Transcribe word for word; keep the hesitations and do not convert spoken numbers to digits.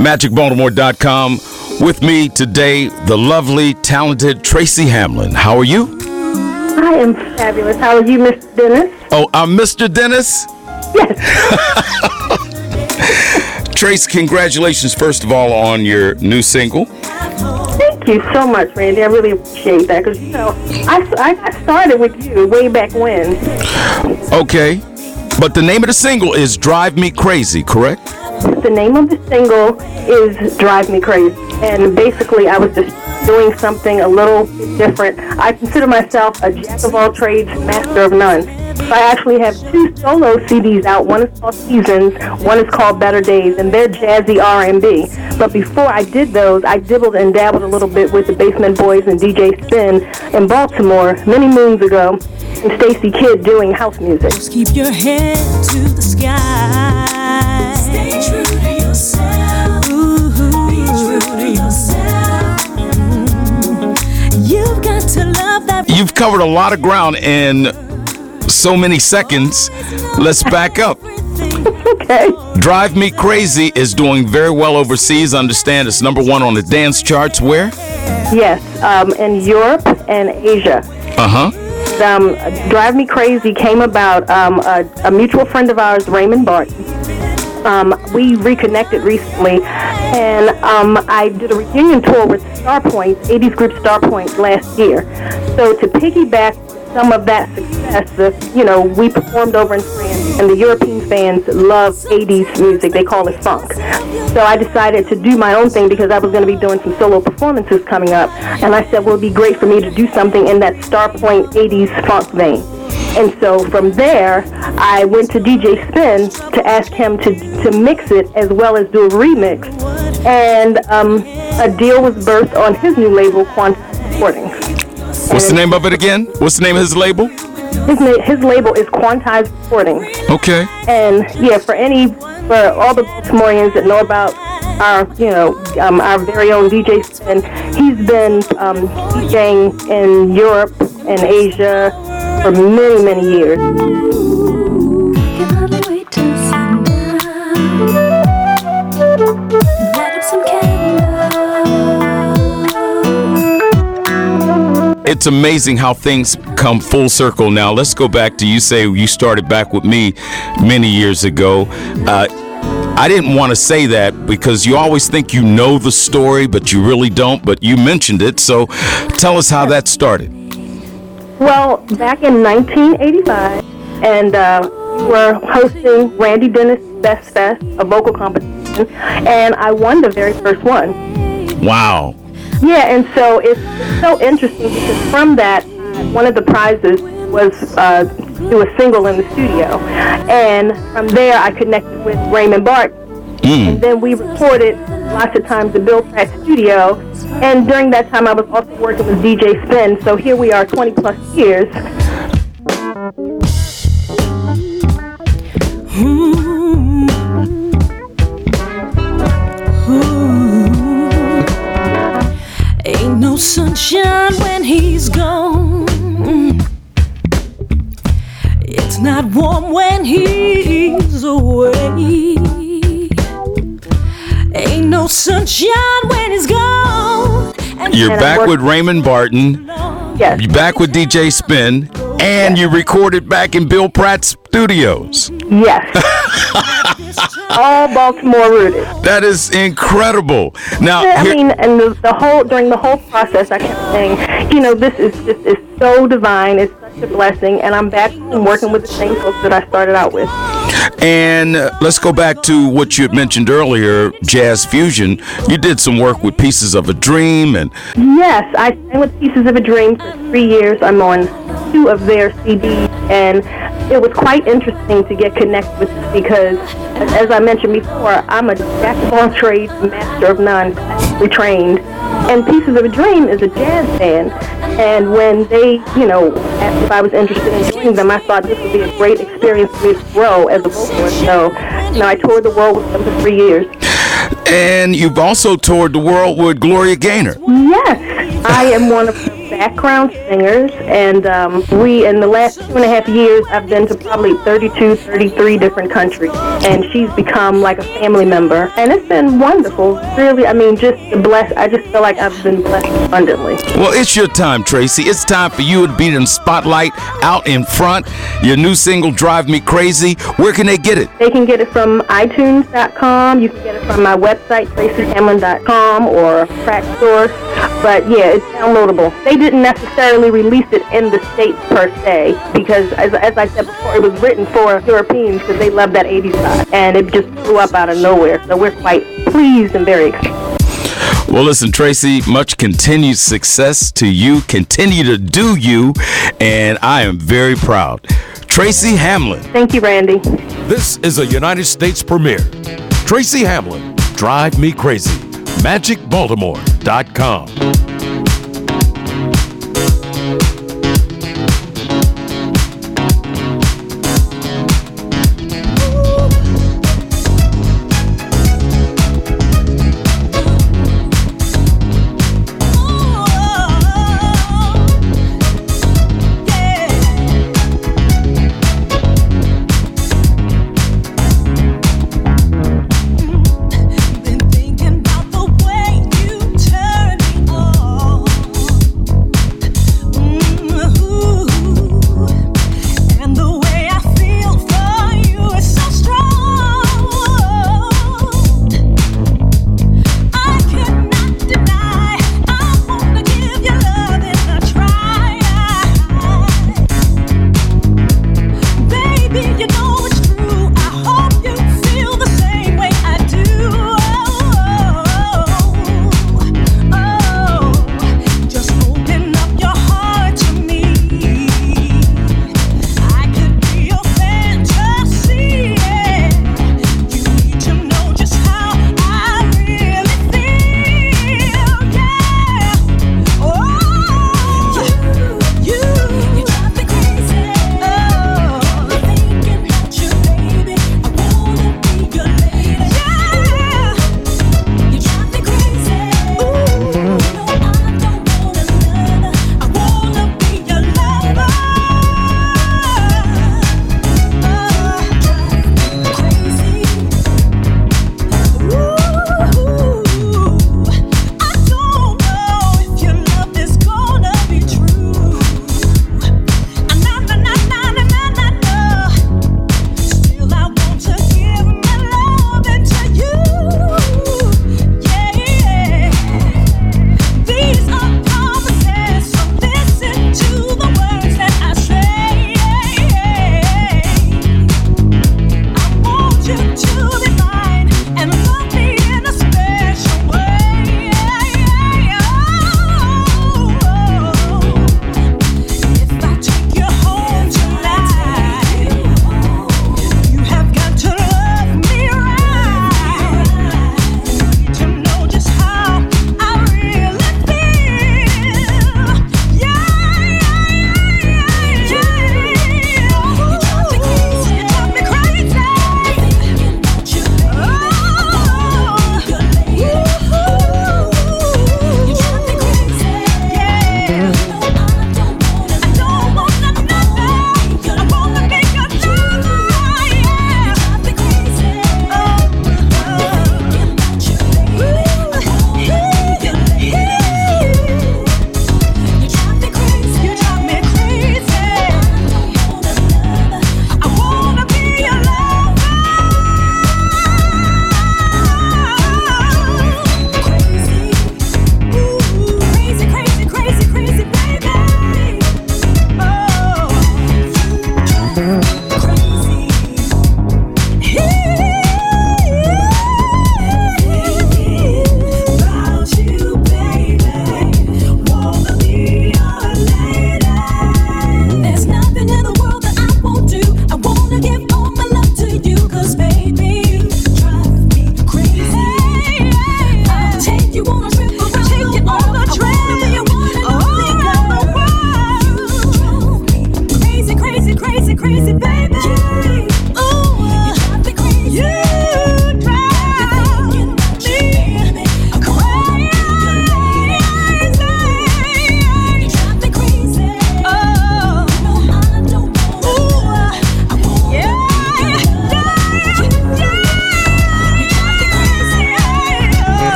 magic baltimore dot com. With me today, the lovely, talented Tracy Hamlin. How are you? I am fabulous. How are you, Mister Dennis? Oh, I'm Mister Dennis? Yes. Trace, congratulations, first of all, on your new single. Thank you so much, Randy. I really appreciate that because, you know, I, I got started with you way back when. Okay. But the name of the single is Drive Me Crazy, correct? The name of the single is Drive Me Crazy. And basically, I was just doing something a little bit different. I consider myself a jack of all trades, master of none. So I actually have two solo C Ds out. One is called Seasons, one is called Better Days, and they're jazzy R and B. But before I did those, I dibbled and dabbled a little bit with the Basement Boys and D J Spin in Baltimore many moons ago, and Stacy Kidd doing house music. Just keep your head to the sky. Stay true to yourself. Ooh, be true to yourself. You've got to love that. You've covered a lot of ground in so many seconds. Let's back up. Okay. Drive Me Crazy is doing very well overseas. I understand it's number one on the dance charts. Where? Yes, um, in Europe and Asia. Uh-huh. Um, Drive Me Crazy came about, um, a, a mutual friend of ours, Raymond Barton. Um, we reconnected recently, and um, I did a reunion tour with Starpoint, eighties group Starpoint, last year. So to piggyback some of that success, the, you know, we performed over in France, and the European fans love eighties music. They call it funk. So I decided to do my own thing because I was going to be doing some solo performances coming up, and I said, well, it'd be great for me to do something in that Starpoint eighties funk vein. And so from there, I went to D J Spin to ask him to, to mix it as well as do a remix. And um, a deal was birthed on his new label, Quantum Recordings. What's the name of it again? What's the name of his label? His, na- his label is Quantize Recordings. Okay. And yeah, for any, for all the Baltimoreans that know about our, you know, um, our very own D J Spin, he's been um, DJing in Europe and Asia for many, many years. It's amazing how things come full circle now. Let's go back to, you say you started back with me many years ago. Uh, I didn't want to say that because you always think you know the story, but you really don't. But you mentioned it, so tell us how that started. Well, back in nineteen eighty-five, and uh, we were hosting Randy Dennis Best Fest, a vocal competition, and I won the very first one. Wow. Yeah, and so it's so interesting because from that, one of the prizes was uh, do a single in the studio. And from there, I connected with Raymond Barton. Mm. And then we recorded lots of times at Bill Pratt Studio. And during that time, I was also working with D J Spin. So here we are twenty plus years. Ooh. Ooh. Ain't no sunshine when he's gone. It's not warm when he's away. Ain't no sunshine when he's gone. And You're back with Raymond Barton. Yes. You're back with D J Spin. And you recorded back in Bill Pratt Studios. Yes. All Baltimore rooted. That is incredible. Now, yeah, I here- mean, and the, the whole during the whole process, I kept saying, you know, this is just is so divine. It's such a blessing, and I'm back and working with the same folks that I started out with. And uh, let's go back to what you had mentioned earlier, jazz fusion. You did some work with Pieces of a Dream, and yes, I sang with Pieces of a Dream for three years. I'm on two of their C Ds, and it was quite interesting to get connected with this because, as I mentioned before, I'm a jack of all trades, master of none, retrained. And Pieces of a Dream is a jazz band. And when they, you know, asked if I was interested in joining them, I thought this would be a great experience for me to grow as a vocalist. So, you know, I toured the world with them for three years. And you've also toured the world with Gloria Gaynor. Yes. I am one of her background singers, and um, we, in the last two and a half years, I've been to probably thirty-two, thirty-three different countries, and she's become like a family member, and it's been wonderful. Really, I mean, just blessed. I just feel like I've been blessed abundantly. Well, it's your time, Tracy. It's time for you to be in the spotlight, out in front. Your new single, Drive Me Crazy. Where can they get it? They can get it from i tunes dot com. You can get it from my website, tracy hamlin dot com, or Track Source. But yeah, it's downloadable. They didn't necessarily release it in the States per se, because as, as I said before, it was written for Europeans because they love that eighties vibe, and it just blew up out of nowhere. So we're quite pleased and very excited. Well, listen, Tracy, much continued success to you. Continue to do you, and I am very proud. Tracy Hamlin. Thank you, Randy. This is a United States premiere. Tracy Hamlin, Drive Me Crazy. magic baltimore dot com.